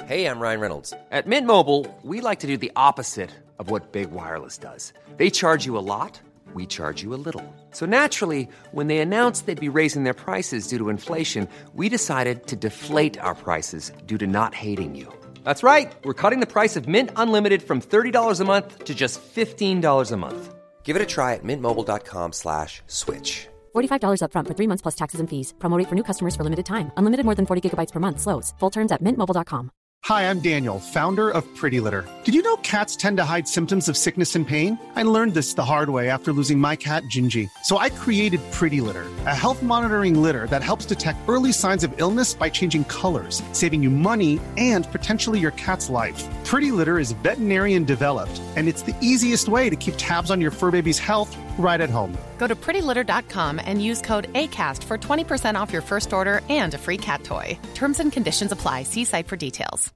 Hey, I'm Ryan Reynolds. At Mint Mobile, we like to do the opposite of what Big Wireless does. They charge you a lot, we charge you a little. So naturally, when they announced they'd be raising their prices due to inflation, we decided to deflate our prices due to not hating you. That's right. We're cutting the price of Mint Unlimited from $30 a month to just $15 a month. Give it a try at mintmobile.com/switch. $45 up front for 3 months plus taxes and fees. Promo rate for new customers for limited time. Unlimited more than 40 gigabytes per month. Slows full terms at mintmobile.com. Hi, I'm Daniel, founder of Pretty Litter. Did you know cats tend to hide symptoms of sickness and pain? I learned this the hard way after losing my cat, Gingy. So I created Pretty Litter, a health monitoring litter that helps detect early signs of illness by changing colors, saving you money and potentially your cat's life. Pretty Litter is veterinarian developed, and it's the easiest way to keep tabs on your fur baby's health right at home. Go to prettylitter.com and use code ACAST for 20% off your first order and a free cat toy. Terms and conditions apply. See site for details.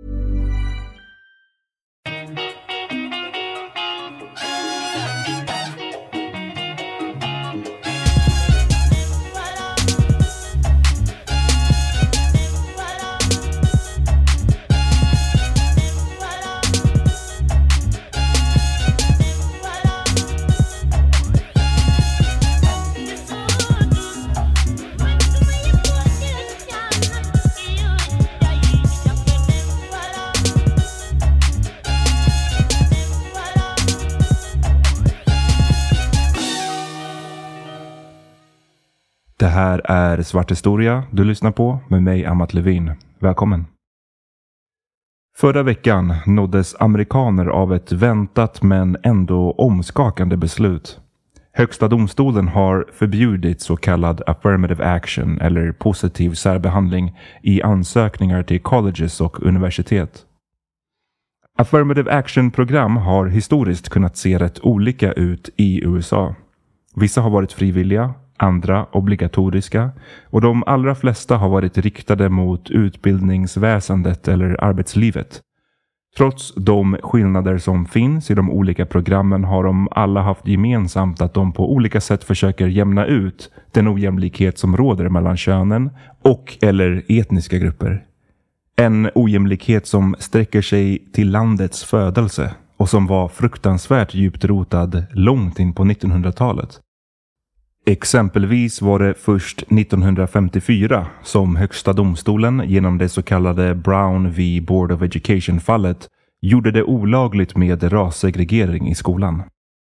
Det här är Svart Historia du lyssnar på med mig, Amat Levin. Välkommen. Förra veckan nåddes amerikaner av ett väntat men ändå omskakande beslut. Högsta domstolen har förbjudit så kallad affirmative action eller positiv särbehandling i ansökningar till colleges och universitet. Affirmative action-program har historiskt kunnat se rätt olika ut i USA. Vissa har varit frivilliga, andra obligatoriska och de allra flesta har varit riktade mot utbildningsväsendet eller arbetslivet. Trots de skillnader som finns i de olika programmen har de alla haft gemensamt att de på olika sätt försöker jämna ut den ojämlikhet som råder mellan könen och eller etniska grupper. En ojämlikhet som sträcker sig till landets födelse och som var fruktansvärt djupt rotad långt in på 1900-talet. Exempelvis var det först 1954 som Högsta domstolen genom det så kallade Brown v. Board of Education-fallet gjorde det olagligt med rassegregering i skolan.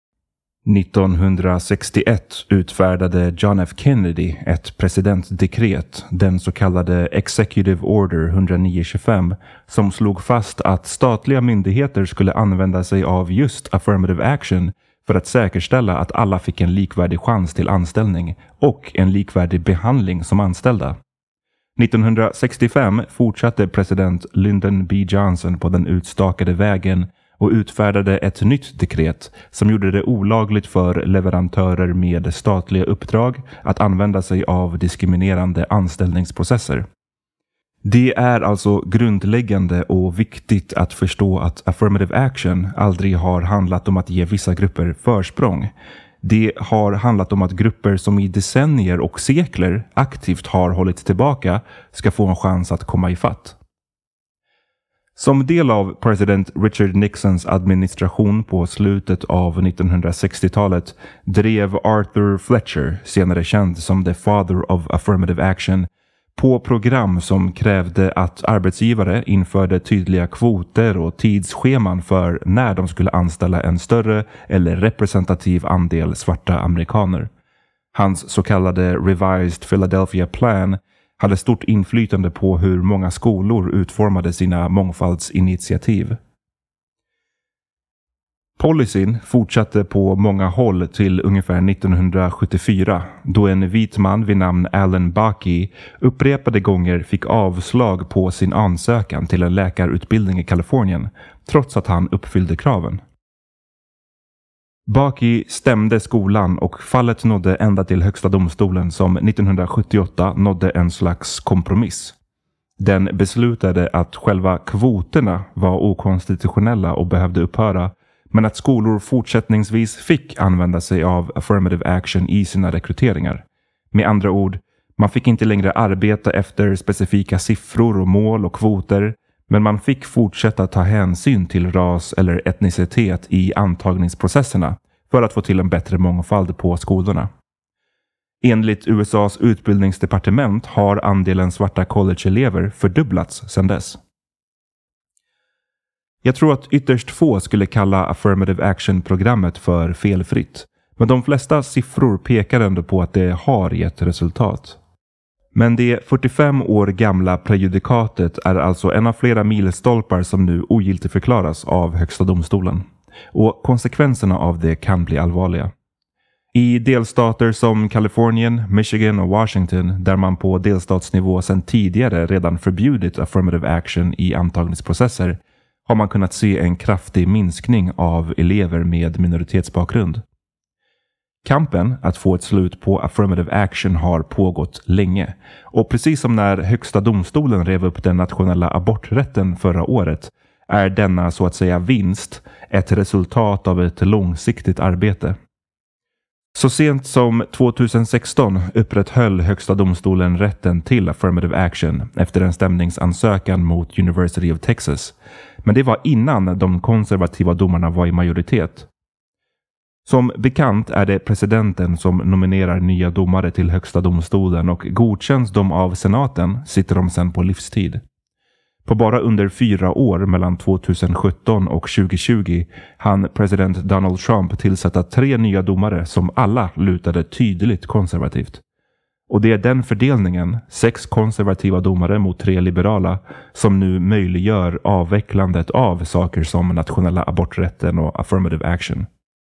1961 utfärdade John F. Kennedy ett presidentdekret, den så kallade Executive Order 10925, som slog fast att statliga myndigheter skulle använda sig av just affirmative action för att säkerställa att alla fick en likvärdig chans till anställning och en likvärdig behandling som anställda. 1965 fortsatte president Lyndon B. Johnson på den utstakade vägen och utfärdade ett nytt dekret som gjorde det olagligt för leverantörer med statliga uppdrag att använda sig av diskriminerande anställningsprocesser. Det är alltså grundläggande och viktigt att förstå att affirmative action aldrig har handlat om att ge vissa grupper försprång. Det har handlat om att grupper som i decennier och sekler aktivt har hållit tillbaka ska få en chans att komma ifatt. Som del av president Richard Nixons administration på slutet av 1960-talet drev Arthur Fletcher, senare känd som the father of affirmative action, på program som krävde att arbetsgivare införde tydliga kvoter och tidsscheman för när de skulle anställa en större eller representativ andel svarta amerikaner. Hans så kallade Revised Philadelphia Plan hade stort inflytande på hur många skolor utformade sina mångfaldsinitiativ. Policyn fortsatte på många håll till ungefär 1974 då en vit man vid namn Alan Bakke upprepade gånger fick avslag på sin ansökan till en läkarutbildning i Kalifornien trots att han uppfyllde kraven. Bakke stämde skolan och fallet nådde ända till Högsta domstolen som 1978 nådde en slags kompromiss. Den beslutade att själva kvoterna var okonstitutionella och behövde upphöra, men att skolor fortsättningsvis fick använda sig av affirmative action i sina rekryteringar. Med andra ord, man fick inte längre arbeta efter specifika siffror och mål och kvoter, Men man fick fortsätta ta hänsyn till ras eller etnicitet i antagningsprocesserna för att få till en bättre mångfald på skolorna. Enligt USAs utbildningsdepartement har andelen svarta collegeelever fördubblats sedan dess. Jag tror att ytterst få skulle kalla Affirmative Action-programmet för felfritt. Men de flesta siffror pekar ändå på att det har gett resultat. Men det 45 år gamla prejudikatet är alltså en av flera milstolpar som nu ogiltigförklaras av Högsta domstolen. Och konsekvenserna av det kan bli allvarliga. I delstater som Kalifornien, Michigan och Washington, där man på delstatsnivå sedan tidigare redan förbjudit affirmative action i antagningsprocesser, har man kunnat se en kraftig minskning av elever med minoritetsbakgrund. Kampen att få ett slut på affirmative action har pågått länge. Och precis som när Högsta domstolen rev upp den nationella aborträtten förra året, är denna så att säga vinst ett resultat av ett långsiktigt arbete. Så sent som 2016 upprätthöll Högsta domstolen rätten till affirmative action efter en stämningsansökan mot University of Texas. Men det var innan de konservativa domarna var i majoritet. Som bekant är det presidenten som nominerar nya domare till Högsta domstolen, och godkänns de av senaten sitter de sedan på livstid. På bara under 4 år mellan 2017 och 2020 hann president Donald Trump tillsätta 3 nya domare som alla lutade tydligt konservativt. Och det är den fördelningen, 6 konservativa domare mot 3 liberala, som nu möjliggör avvecklandet av saker som nationella aborträtten och affirmative action.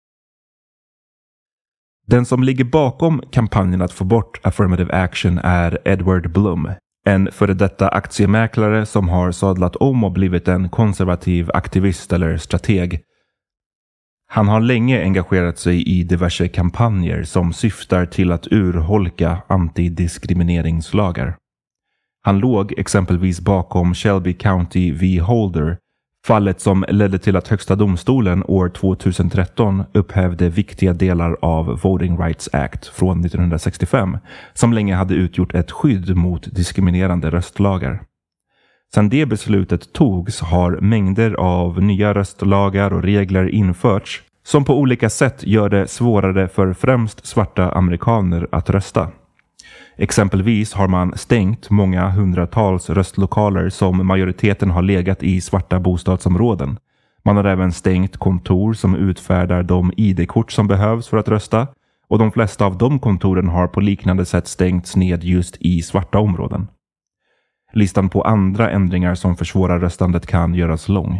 Den som ligger bakom kampanjen att få bort affirmative action är Edward Blum. En före detta aktiemäklare som har sadlat om och blivit en konservativ aktivist eller strateg. Han har länge engagerat sig i diverse kampanjer som syftar till att urholka antidiskrimineringslagar. Han låg exempelvis bakom Shelby County v. Holder, fallet som ledde till att Högsta domstolen år 2013 upphävde viktiga delar av Voting Rights Act från 1965, som länge hade utgjort ett skydd mot diskriminerande röstlagar. Sedan det beslutet togs har mängder av nya röstlagar och regler införts som på olika sätt gör det svårare för främst svarta amerikaner att rösta. Exempelvis har man stängt många hundratals röstlokaler som majoriteten har legat i svarta bostadsområden. Man har även stängt kontor som utfärdar de ID-kort som behövs för att rösta, och de flesta av de kontoren har på liknande sätt stängts ned just i svarta områden. Listan på andra ändringar som försvårar röstandet kan göras lång.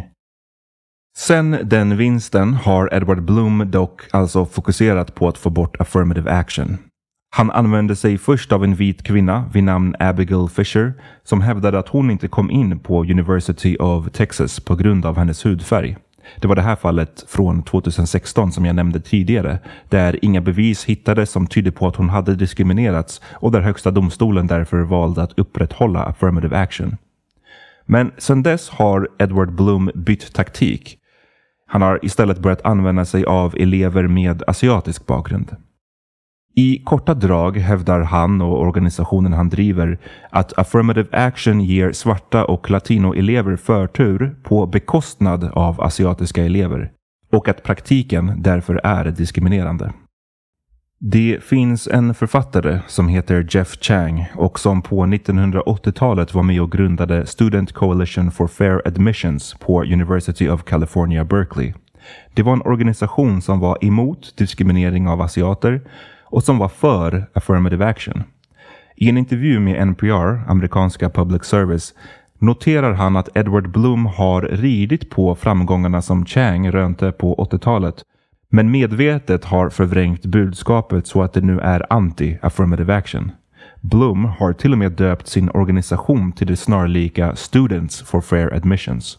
Sen den vinsten har Edward Blum dock alltså fokuserat på att få bort affirmative action. Han använde sig först av en vit kvinna vid namn Abigail Fisher som hävdade att hon inte kom in på University of Texas på grund av hennes hudfärg. Det var det här fallet från 2016 som jag nämnde tidigare, där inga bevis hittades som tydde på att hon hade diskriminerats och där Högsta domstolen därför valde att upprätthålla affirmative action. Men sedan dess har Edward Blum bytt taktik. Han har istället börjat använda sig av elever med asiatisk bakgrund. I korta drag hävdar han och organisationen han driver att affirmative action ger svarta och latinoelever förtur på bekostnad av asiatiska elever, och att praktiken därför är diskriminerande. Det finns en författare som heter Jeff Chang och som på 1980-talet var med och grundade Student Coalition for Fair Admissions på University of California, Berkeley. Det var en organisation som var emot diskriminering av asiater och som var för affirmative action. I en intervju med NPR, amerikanska public service, noterar han att Edward Blum har ridit på framgångarna som Chang rönte på 80-talet, men medvetet har förvrängt budskapet så att det nu är anti-affirmative action. Blum har till och med döpt sin organisation till det snarlika Students for Fair Admissions.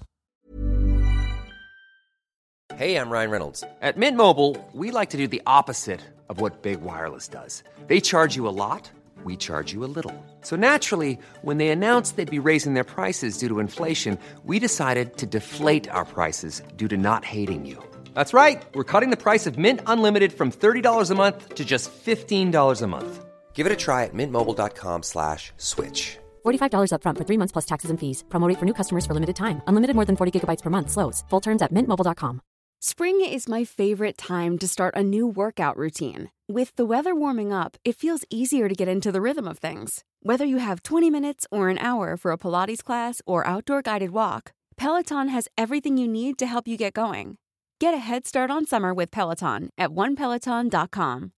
Hey, I'm Ryan Reynolds. At Mint Mobile, we like to do the opposite of what Big Wireless does. They charge you a lot, we charge you a little. So naturally, when they announced they'd be raising their prices due to inflation, we decided to deflate our prices due to not hating you. That's right. We're cutting the price of Mint Unlimited from $30 a month to just $15 a month. Give it a try at mintmobile.com/switch. $45 up front for 3 months plus taxes and fees. Promo rate for new customers for limited time. Unlimited more than 40 gigabytes per month slows. Full terms at mintmobile.com. Spring is my favorite time to start a new workout routine. With the weather warming up, it feels easier to get into the rhythm of things. Whether you have 20 minutes or an hour for a Pilates class or outdoor guided walk, Peloton has everything you need to help you get going. Get a head start on summer with Peloton at onepeloton.com.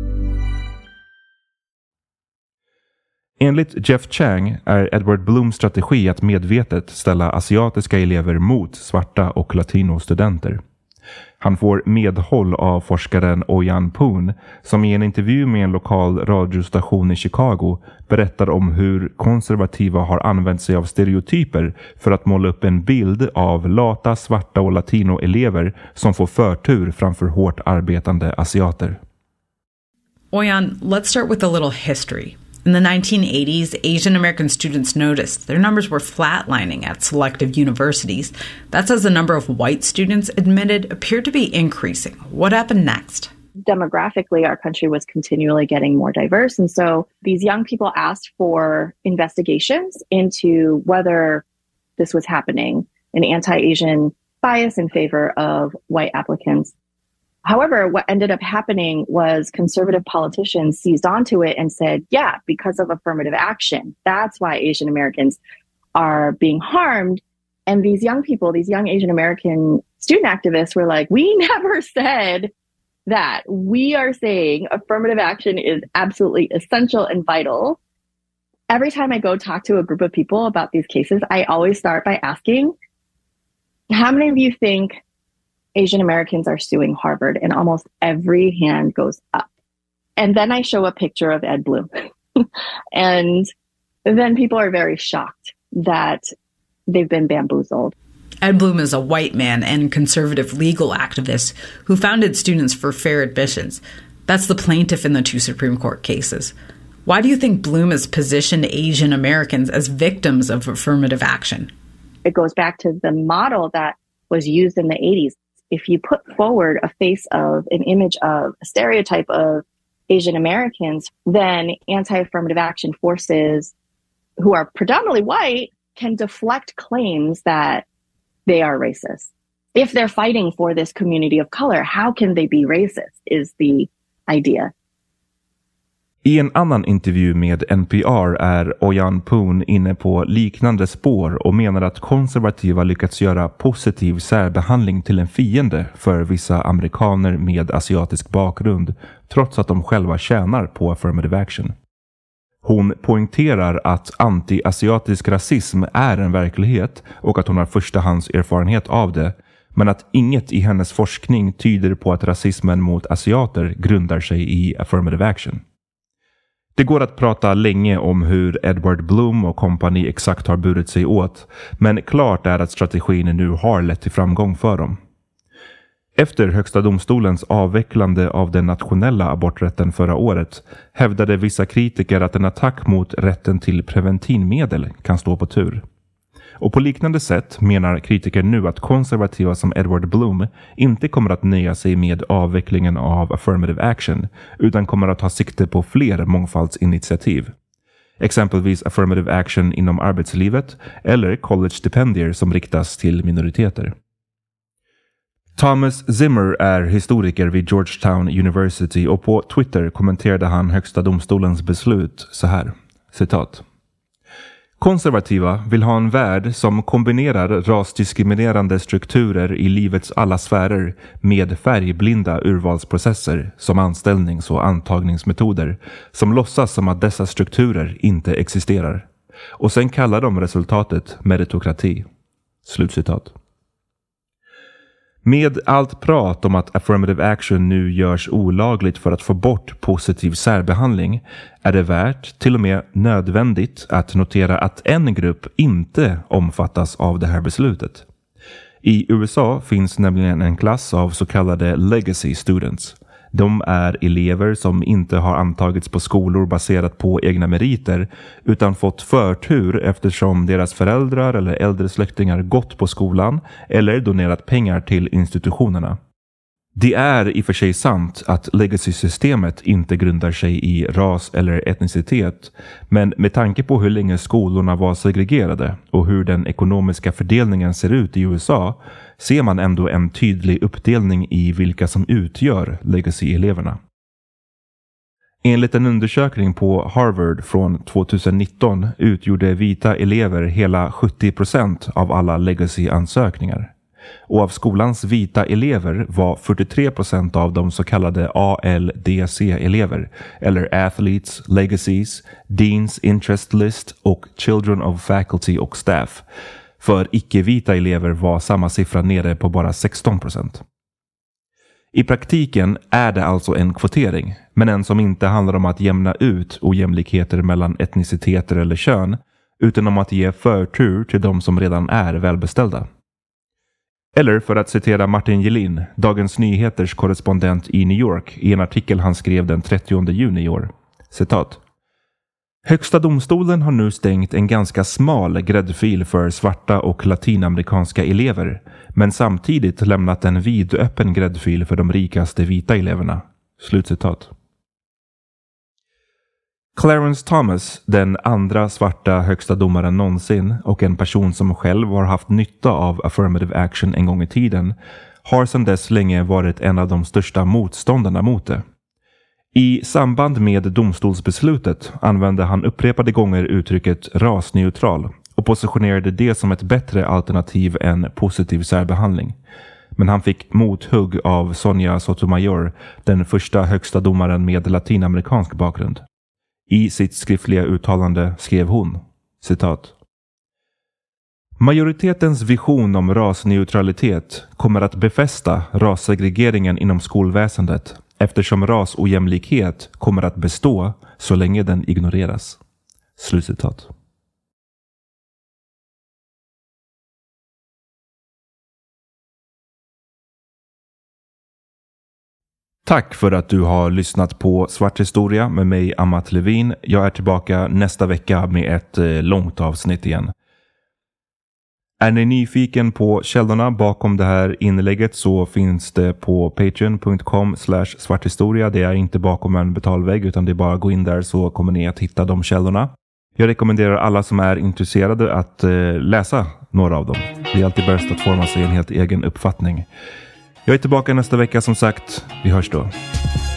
Enligt Jeff Chang är Edward Blooms strategi att medvetet ställa asiatiska elever mot svarta och latinostudenter. Han får medhåll av forskaren Oyan Poon som i en intervju med en lokal radiostation i Chicago berättar om hur konservativa har använt sig av stereotyper för att måla upp en bild av lata, svarta och latinoelever som får förtur framför hårt arbetande asiater. Oyan, let's start with a little history. In the 1980s, Asian American students noticed their numbers were flatlining at selective universities. That's as the number of white students admitted appeared to be increasing. What happened next? Demographically, our country was continually getting more diverse. And so these young people asked for investigations into whether this was happening, an anti-Asian bias in favor of white applicants. However, what ended up happening was conservative politicians seized onto it and said, yeah, because of affirmative action, that's why Asian Americans are being harmed. And these young people, these young Asian American student activists were like, we never said that. We are saying affirmative action is absolutely essential and vital. Every time I go talk to a group of people about these cases, I always start by asking, how many of you think Asian Americans are suing Harvard? And almost every hand goes up. And then I show a picture of Ed Blum. And then people are very shocked that they've been bamboozled. Ed Blum is a white man and conservative legal activist who founded Students for Fair Admissions. That's the plaintiff in the 2 Supreme Court cases. Why do you think Blum has positioned Asian Americans as victims of affirmative action? It goes back to the model that was used in the 80s. If you put forward a face of, an image of, a stereotype of Asian Americans, then anti-affirmative action forces who are predominantly white can deflect claims that they are racist. If they're fighting for this community of color, how can they be racist is the idea. I en annan intervju med NPR är Oyan Poon inne på liknande spår och menar att konservativa lyckats göra positiv särbehandling till en fiende för vissa amerikaner med asiatisk bakgrund, trots att de själva tjänar på affirmative action. Hon poängterar att anti-asiatisk rasism är en verklighet och att hon har förstahands erfarenhet av det, men att inget i hennes forskning tyder på att rasismen mot asiater grundar sig i affirmative action. Det går att prata länge om hur Edward Blum och kompani exakt har burit sig åt, men klart är att strategin nu har lett till framgång för dem. Efter Högsta domstolens avvecklande av den nationella aborträtten förra året hävdade vissa kritiker att en attack mot rätten till preventivmedel kan stå på tur. Och på liknande sätt menar kritiker nu att konservativa som Edward Blum inte kommer att nöja sig med avvecklingen av affirmative action utan kommer att ta sikte på fler mångfaldsinitiativ. Exempelvis affirmative action inom arbetslivet eller college-stipendier som riktas till minoriteter. Thomas Zimmer är historiker vid Georgetown University och på Twitter kommenterade han Högsta domstolens beslut så här, citat. Konservativa vill ha en värld som kombinerar rasdiskriminerande strukturer i livets alla sfärer med färgblinda urvalsprocesser som anställnings- och antagningsmetoder som låtsas som att dessa strukturer inte existerar. Och sen kallar de resultatet meritokrati. Slutcitat. Med allt prat om att affirmative action nu görs olagligt för att få bort positiv särbehandling är det värt, till och med nödvändigt, att notera att en grupp inte omfattas av det här beslutet. I USA finns nämligen en klass av så kallade legacy students. De är elever som inte har antagits på skolor baserat på egna meriter utan fått förtur eftersom deras föräldrar eller äldre släktingar gått på skolan eller donerat pengar till institutionerna. Det är i och för sig sant att legacy-systemet inte grundar sig i ras eller etnicitet, men med tanke på hur länge skolorna var segregerade och hur den ekonomiska fördelningen ser ut i USA ser man ändå en tydlig uppdelning i vilka som utgör legacy-eleverna. Enligt en undersökning på Harvard från 2019 utgjorde vita elever hela 70% av alla legacy-ansökningar. Och av skolans vita elever var 43% av de så kallade ALDC-elever, eller Athletes, Legacies, Dean's Interest List och Children of Faculty och Staff. För icke-vita elever var samma siffra nere på bara 16%. I praktiken är det alltså en kvotering, men en som inte handlar om att jämna ut ojämlikheter mellan etniciteter eller kön, utan om att ge förtur till de som redan är välbeställda. Eller för att citera Martin Gelin, Dagens Nyheters korrespondent i New York, i en artikel han skrev den 30 juni i år. Citat. Högsta domstolen har nu stängt en ganska smal gräddfil för svarta och latinamerikanska elever, men samtidigt lämnat en vidöppen gräddfil för de rikaste vita eleverna. Slutcitat. Clarence Thomas, den andra svarta högsta domaren någonsin och en person som själv har haft nytta av affirmative action en gång i tiden, har sedan dess länge varit en av de största motståndarna mot det. I samband med domstolsbeslutet använde han upprepade gånger uttrycket rasneutral och positionerade det som ett bättre alternativ än positiv särbehandling. Men han fick mothugg av Sonia Sotomayor, den första högsta domaren med latinamerikansk bakgrund. I sitt skriftliga uttalande skrev hon, citat. Majoritetens vision om rasneutralitet kommer att befästa rassegregeringen inom skolväsendet eftersom rasojämlikhet kommer att bestå så länge den ignoreras. Slutcitat. Tack för att du har lyssnat på Svart historia med mig, Amat Levin. Jag är tillbaka nästa vecka med ett långt avsnitt igen. Är ni nyfiken på källorna bakom det här inlägget så finns det på patreon.com/svarthistoria. Det är inte bakom en betalvägg utan det är bara att gå in där så kommer ni att hitta de källorna. Jag rekommenderar alla som är intresserade att läsa några av dem. Det är alltid bäst att forma sig en helt egen uppfattning. Jag är tillbaka nästa vecka som sagt. Vi hörs då.